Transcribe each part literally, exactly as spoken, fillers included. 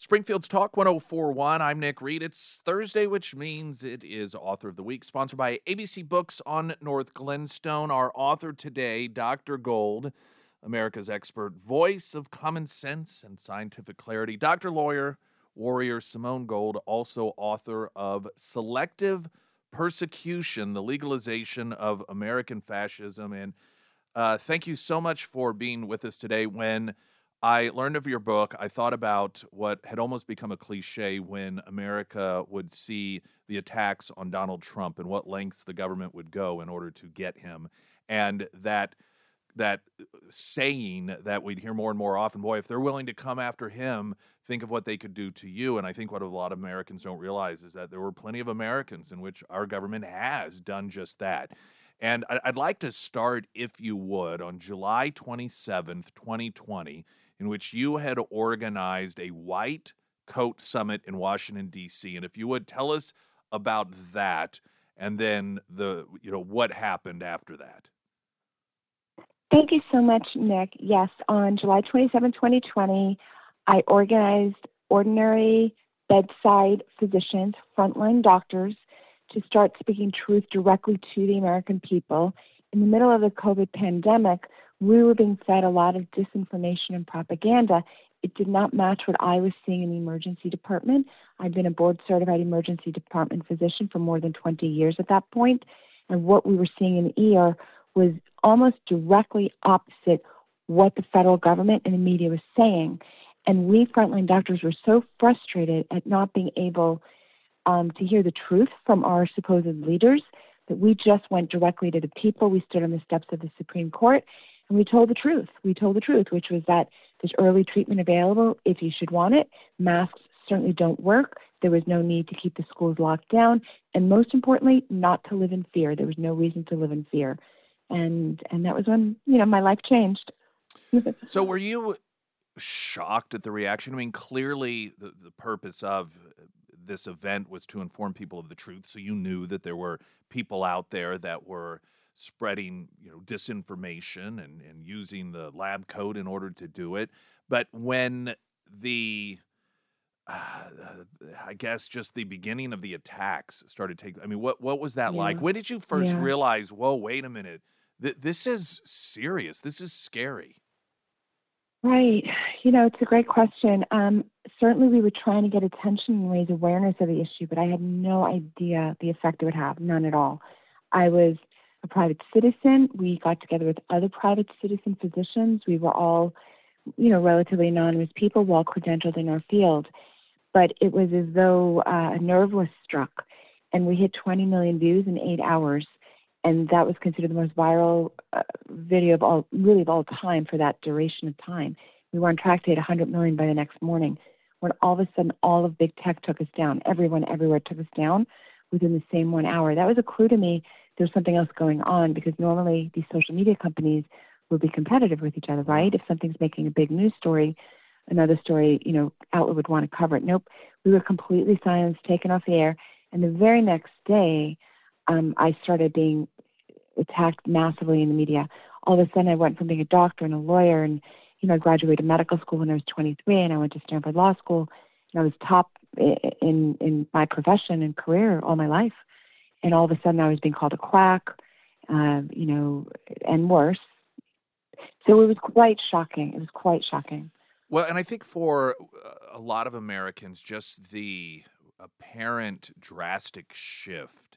Springfield's Talk one oh four point one. I'm Nick Reed. It's Thursday, which means it is Author of the Week, sponsored by A B C Books on North Glenstone. Our author today, Doctor Gold, America's expert voice of common sense and scientific clarity. Doctor Lawyer Warrior Simone Gold, also author of Selective Persecution, the Legalization of American Fascism. And uh, thank you so much for being with us today. When I learned of your book, I thought about what had almost become a cliche when America would see the attacks on Donald Trump and what lengths the government would go in order to get him. And that that saying that we'd hear more and more often, boy, if they're willing to come after him, think of what they could do to you. And I think what a lot of Americans don't realize is that there were plenty of Americans in which our government has done just that. And I'd like to start, if you would, on July twenty-seventh, twenty twenty, in which you had organized a white coat summit in Washington, D C. And if you would, tell us about that and then the, you know, what happened after that. Thank you so much, Nick. Yes, on July twenty-seventh, twenty twenty, I organized ordinary bedside physicians, frontline doctors, to start speaking truth directly to the American people. In the middle of the COVID pandemic, we were being fed a lot of disinformation and propaganda. It did not match what I was seeing in the emergency department. I'd been a board-certified emergency department physician for more than twenty years at that point, and what we were seeing in the E R was almost directly opposite what the federal government and the media was saying. And we frontline doctors were so frustrated at not being able um, to hear the truth from our supposed leaders that we just went directly to the people. We stood on the steps of the Supreme Court and we told the truth. We told the truth, which was that there's early treatment available if you should want it. Masks certainly don't work. There was no need to keep the schools locked down. And most importantly, not to live in fear. There was no reason to live in fear. And and that was when, you know, my life changed. So were you shocked at the reaction? I mean, clearly the, the purpose of this event was to inform people of the truth. So you knew that there were people out there that were spreading, you know, disinformation and, and using the lab coat in order to do it. But when the, uh, I guess, just the beginning of the attacks started taking, I mean, what, what was that Yeah. like? When did you first Yeah. realize, whoa, wait a minute, th- this is serious. This is scary. Right. You know, it's a great question. Um, certainly we were trying to get attention and raise awareness of the issue, but I had no idea the effect it would have, none at all. I was a private citizen. We got together with other private citizen physicians. We were all, you know, relatively anonymous people, well credentialed in our field. But it was as though uh, a nerve was struck, and we hit twenty million views in eight hours. And that was considered the most viral uh, video of all, really of all time for that duration of time. We were on track to hit one hundred million by the next morning, when all of a sudden all of big tech took us down. Everyone everywhere took us down within the same one hour. That was a clue to me there's something else going on, because normally these social media companies will be competitive with each other, right? If something's making a big news story, another story, you know, outlet would want to cover it. Nope, we were completely silenced, taken off the air. And the very next day, um, I started being attacked massively in the media. All of a sudden, I went from being a doctor and a lawyer, and, you know, I graduated medical school when I was twenty-three, and I went to Stanford Law School, and I was top in, in my profession and career all my life. And all of a sudden, I was being called a quack, uh, you know, and worse. So it was quite shocking. It was quite shocking. Well, and I think for a lot of Americans, just the apparent drastic shift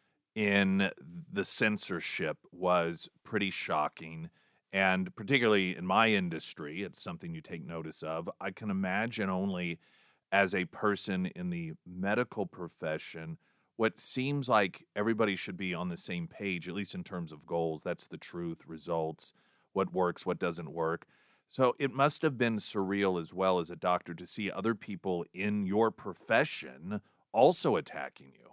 in the censorship was pretty shocking. And particularly in my industry, it's something you take notice of. I can imagine only as a person in the medical profession, what seems like everybody should be on the same page, at least in terms of goals. That's the truth, results, what works, what doesn't work. So it must have been surreal as well as a doctor to see other people in your profession also attacking you.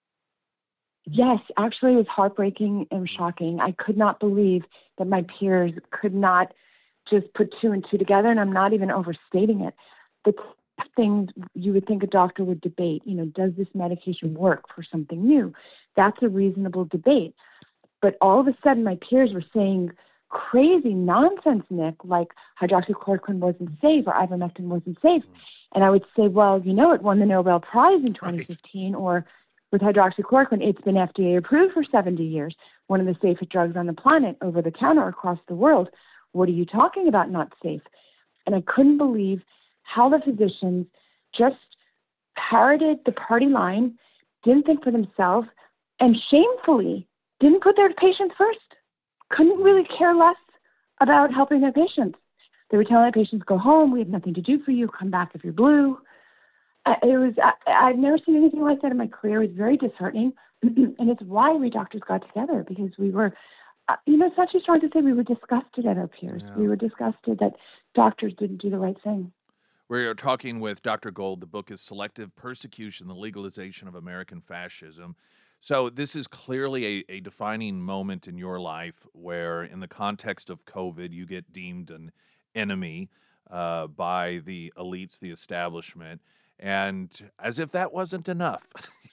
Yes, actually, it was heartbreaking and shocking. I could not believe that my peers could not just put two and two together, and I'm not even overstating it. The things you would think a doctor would debate, you know, does this medication work for something new? That's a reasonable debate. But all of a sudden, my peers were saying crazy nonsense, Nick, like hydroxychloroquine wasn't safe or ivermectin wasn't safe. And I would say, well, you know, it won the Nobel Prize in twenty fifteen, right. Or with hydroxychloroquine, it's been F D A approved for seventy years, one of the safest drugs on the planet, over the counter across the world. What are you talking about not safe? And I couldn't believe how the physicians just parroted the party line, didn't think for themselves, and shamefully didn't put their patients first. Couldn't really care less about helping their patients. They were telling their patients, go home, we have nothing to do for you, come back if you're blue. Uh, it was, I, I've never seen anything like that in my career. It was very disheartening. And it's why we doctors got together, because we were, uh, you know, it's not too strong to say we were disgusted at our peers. Yeah. We were disgusted that doctors didn't do the right thing. We're talking with Doctor Gold. The book is Selective Persecution, the Legalization of American Fascism. So this is clearly a, a defining moment in your life where, in the context of COVID, you get deemed an enemy uh, by the elites, the establishment. And as if that wasn't enough,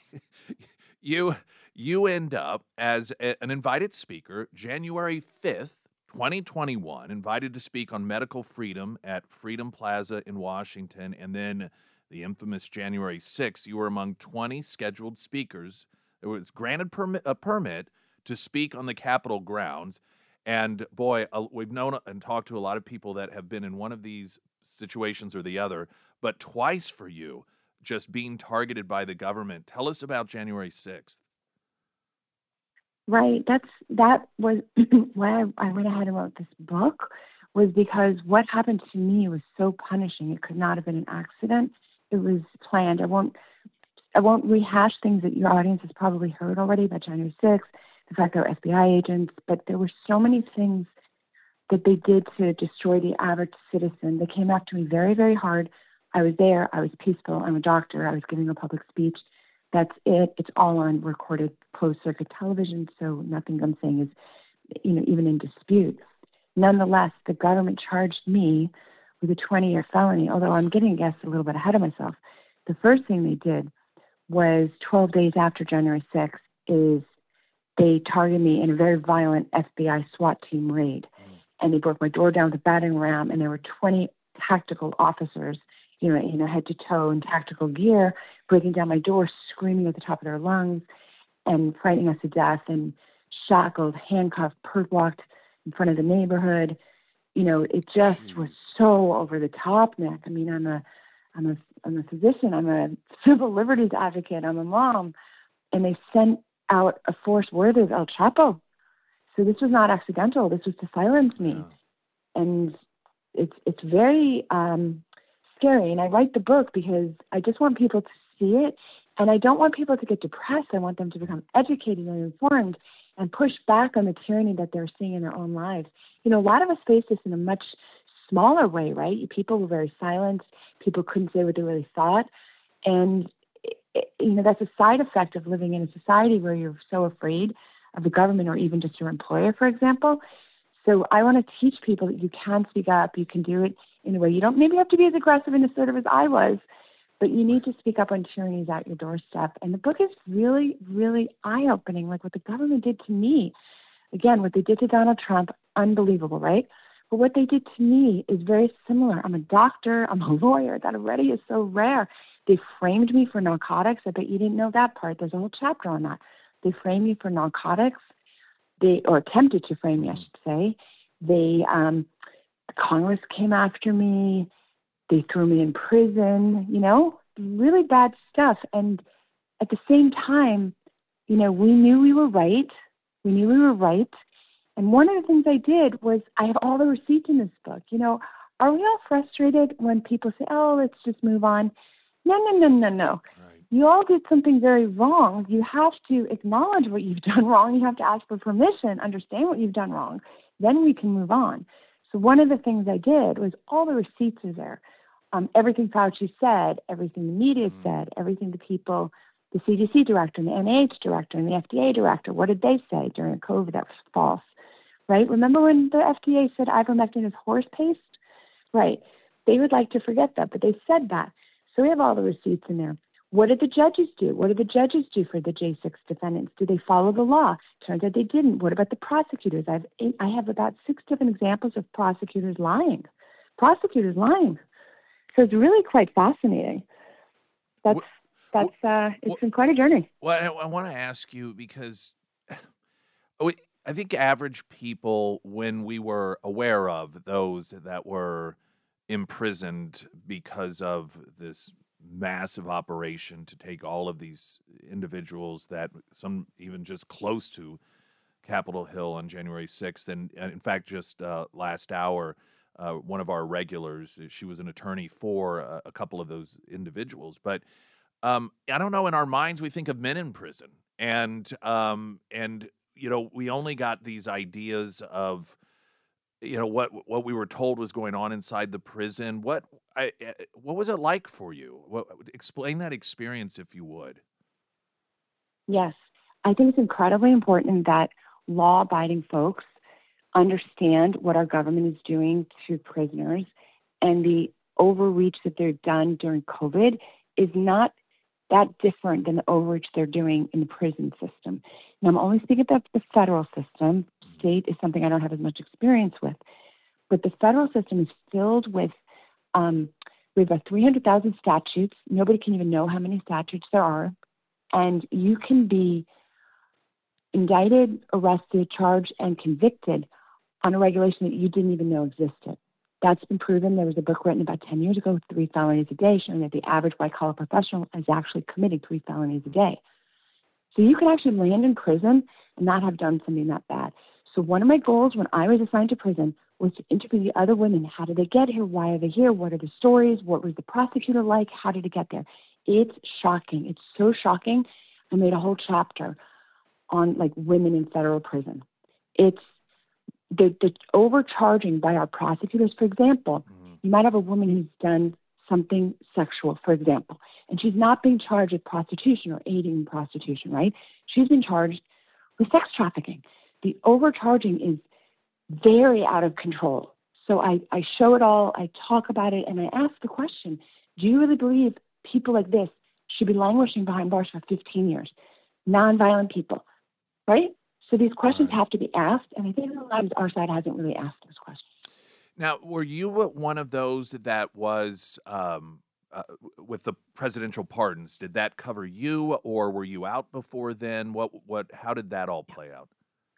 you you end up as a, an invited speaker January fifth, twenty twenty-one, invited to speak on medical freedom at Freedom Plaza in Washington. And then the infamous January sixth, you were among twenty scheduled speakers. It was granted permit, a permit to speak on the Capitol grounds. And boy, uh, we've known and talked to a lot of people that have been in one of these situations or the other, but twice for you, just being targeted by the government. Tell us about January sixth. Right. That's that was why I, I went ahead and wrote this book, was because what happened to me was so punishing. It could not have been an accident. It was planned. I won't I won't rehash things that your audience has probably heard already about January sixth, the fact there were F B I agents, but there were so many things that they did to destroy the average citizen. They came after me very, very hard. I was there. I was peaceful. I'm a doctor. I was giving a public speech. That's it. It's all on recorded closed-circuit television, so nothing I'm saying is, you know, even in dispute. Nonetheless, the government charged me with a twenty-year felony, although I'm getting, I guess, a little bit ahead of myself. The first thing they did was twelve days after January sixth is they targeted me in a very violent F B I SWAT team raid. Mm. And they broke my door down with a battering ram, and there were twenty tactical officers, you know, you know, head to toe in tactical gear, breaking down my door, screaming at the top of their lungs and frightening us to death, and shackled, handcuffed, perp walked in front of the neighborhood. You know, it just Jeez. was so over the top, Nick. I mean, I'm a, I'm a, I'm a physician. I'm a civil liberties advocate. I'm a mom. And they sent out a force worthy of El Chapo. So this was not accidental. This was to silence me. Yeah. And it's, it's very um, scary. And I write the book because I just want people to see it. And I don't want people to get depressed. I want them to become educated and informed and push back on the tyranny that they're seeing in their own lives. You know, a lot of us face this in a much smaller way, right? People were very silent. People couldn't say what they really thought. And, you know, that's a side effect of living in a society where you're so afraid of the government or even just your employer, for example. So I want to teach people that you can speak up. You can do it in a way. You don't maybe have to be as aggressive and assertive as I was, but you need to speak up on tyrannies at your doorstep. And the book is really, really eye-opening, like what the government did to me. Again, what they did to Donald Trump, unbelievable, right? But what they did to me is very similar. I'm a doctor. I'm a lawyer. That already is so rare. They framed me for narcotics. I bet you didn't know that part. There's a whole chapter on that. They framed me for narcotics. They, or attempted to frame me, I should say. They, um, Congress came after me. They threw me in prison, you know, really bad stuff. And at the same time, you know, we knew we were right. We knew we were right. And one of the things I did was I have all the receipts in this book. You know, are we all frustrated when people say, oh, let's just move on? No, no, no, no, no. Right. You all did something very wrong. You have to acknowledge what you've done wrong. You have to ask for permission, understand what you've done wrong. Then we can move on. So one of the things I did was all the receipts are there. Um, everything Fauci said, everything the media mm. said, everything the people, the C D C director and the N I H director and the F D A director, what did they say during COVID that was false, right? Remember when the F D A said ivermectin is horse paste? Right. They would like to forget that, but they said that. So we have all the receipts in there. What did the judges do? What did the judges do for the J six defendants? Did they follow the law? Turns out they didn't. What about the prosecutors? I've eight, I have about six different examples of prosecutors lying. Prosecutors lying. So it's really quite fascinating. That's What, that's uh, it's what, been quite a journey. well, I, I want to ask you because we, I think average people, when we were aware of those that were imprisoned because of this massive operation to take all of these individuals that some even just close to Capitol Hill on January sixth. And, and in fact, just uh, last hour, uh, one of our regulars, she was an attorney for a, a couple of those individuals. But um, I don't know, in our minds, we think of men in prison. And, um, and you know, we only got these ideas of, you know, what what we were told was going on inside the prison. What I eh, what was it like for you? What, explain that experience, if you would. Yes, I think it's incredibly important that law-abiding folks understand what our government is doing to prisoners, and the overreach that they've done during COVID is not that different than the overreach they're doing in the prison system. Now, I'm only speaking about the federal system. State is something I don't have as much experience with, but the federal system is filled with um, we have about three hundred thousand statutes. Nobody can even know how many statutes there are, and you can be indicted, arrested, charged, and convicted on a regulation that you didn't even know existed. That's been proven. There was a book written about ten years ago, Three Felonies a Day, showing that the average white-collar professional is actually committing three felonies a day. So you can actually land in prison and not have done something that bad. So one of my goals when I was assigned to prison was to interview the other women. How did they get here? Why are they here? What are the stories? What was the prosecutor like? How did it get there? It's shocking. It's so shocking. I made a whole chapter on like women in federal prison. It's the, the overcharging by our prosecutors. For example, mm-hmm. you might have a woman who's done something sexual, for example, and she's not being charged with prostitution or aiding in prostitution, right? She's been charged with sex trafficking. The overcharging is very out of control. So I, I show it all, I talk about it, and I ask the question, do you really believe people like this should be languishing behind bars for fifteen years? Nonviolent people, right? So these questions Right. have to be asked, and I think a lot of our side hasn't really asked those questions. Now, were you one of those that was um, uh, with the presidential pardons? Did that cover you, or were you out before then? What, what, how did that all play out?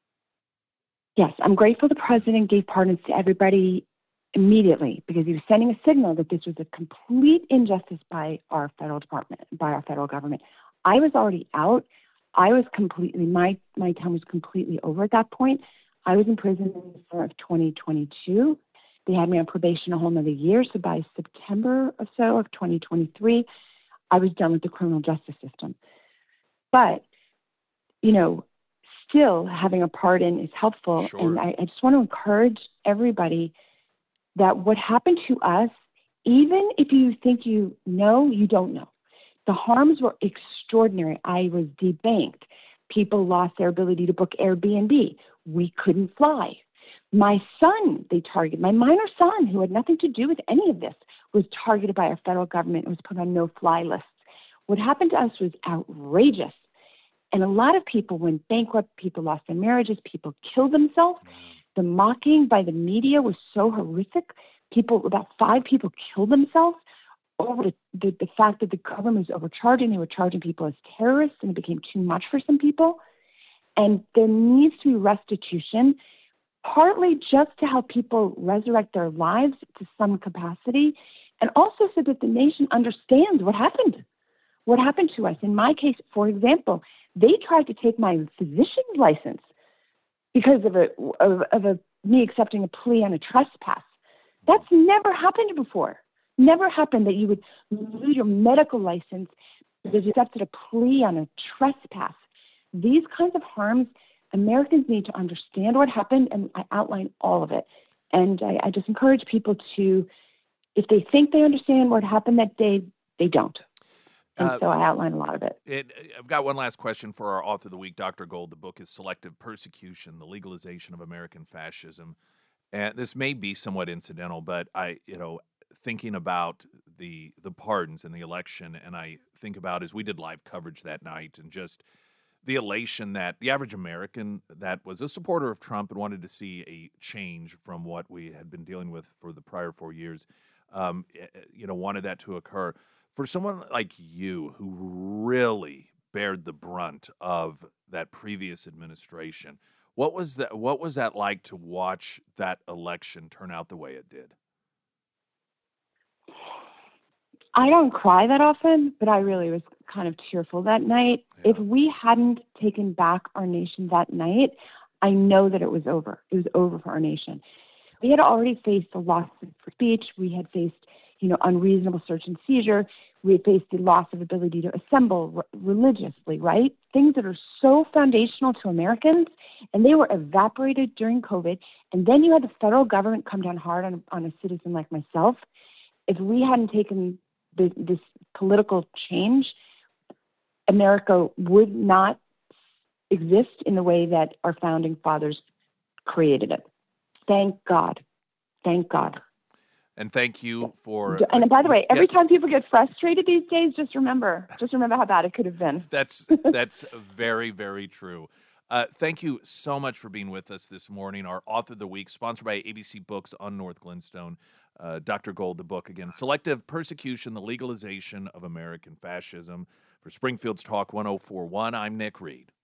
Yes, I'm grateful the president gave pardons to everybody immediately because he was sending a signal that this was a complete injustice by our federal department, by our federal government. I was already out. I was completely, my, my time was completely over at that point. I was in prison in the summer of twenty twenty-two. They had me on probation a whole nother year. So by September or so of twenty twenty-three, I was done with the criminal justice system. But, you know, still having a pardon is helpful. Sure. And I, I just want to encourage everybody that what happened to us, even if you think you know, you don't know. The harms were extraordinary. I was debanked. People lost their ability to book Airbnb. We couldn't fly. My son, they targeted. My minor son, who had nothing to do with any of this, was targeted by our federal government and was put on no-fly lists. What happened to us was outrageous. And a lot of people went bankrupt. People lost their marriages. People killed themselves. The mocking by the media was so horrific. People, about five people killed themselves over the, the, the fact that the government was overcharging. They were charging people as terrorists, and it became too much for some people. And there needs to be restitution, partly just to help people resurrect their lives to some capacity, and also so that the nation understands what happened, what happened to us. In my case, for example, they tried to take my physician's license because of a of, of a me accepting a plea on a trespass. That's never happened before. Never happened that you would lose your medical license because you accepted a plea on a trespass. These kinds of harms, Americans need to understand what happened, and I outline all of it. And I, I just encourage people to, if they think they understand what happened that day, they don't. And uh, so I outline a lot of it. it. I've got one last question for our author of the week, Doctor Gold. The book is Selective Persecution, The Legalization of American Fascism. And this may be somewhat incidental, but I, you know, thinking about the the pardons and the election, and I think about as we did live coverage that night, and just the elation that the average American that was a supporter of Trump and wanted to see a change from what we had been dealing with for the prior four years, um, eh, eh, you know, wanted that to occur. For someone like you who really bared the brunt of that previous administration, what was that? What was that like to watch that election turn out the way it did? I don't cry that often, but I really was kind of tearful that night. If Yeah. we hadn't taken back our nation that night, I know that it was over. It was over for our nation. We had already faced the loss of free speech. We had faced, you know, unreasonable search and seizure. We had faced the loss of ability to assemble r- religiously, right? Things that are so foundational to Americans, and they were evaporated during COVID. And then you had the federal government come down hard on, on a citizen like myself. If we hadn't taken the, this political change, America would not exist in the way that our founding fathers created it. Thank God. Thank God. And thank you for. And uh, by the y- way, every yes, time people get frustrated these days, just remember, just remember how bad it could have been. that's that's very very true. Uh, thank you so much for being with us this morning. Our author of the week, sponsored by A B C Books on North Glenstone, uh, Doctor Gold. The book again, "Selective Persecution: The Legalization of American Fascism." For Springfield's Talk one oh four one, I'm Nick Reed.